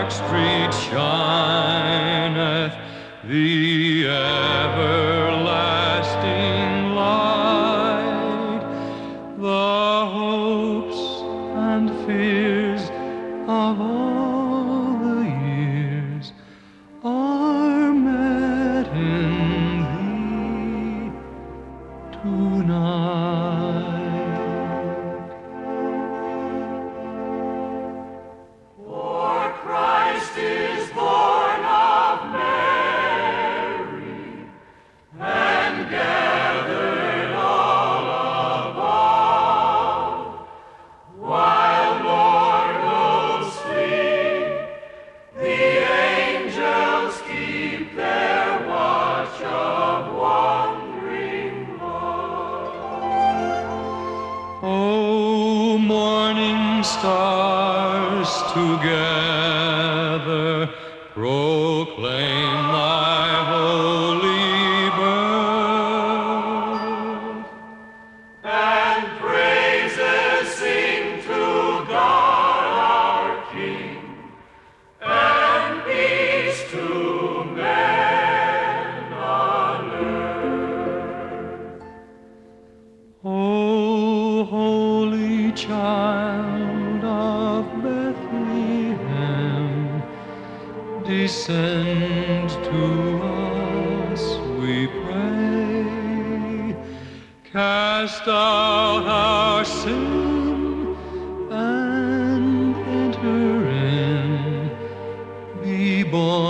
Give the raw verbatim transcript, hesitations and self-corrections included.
street shineth the everlasting light. The hopes and fears of all the years are met in thee tonight. For Christ is born of Mary, and gathered all above, while mortals sleep, the angels keep their watch of wondering love. O morning stars together proclaim thy holy birth, And praises sing to God our King, and peace to men on earth. O holy child of Bethlehem, descend to us, we pray. Cast out our sin and enter in. Be born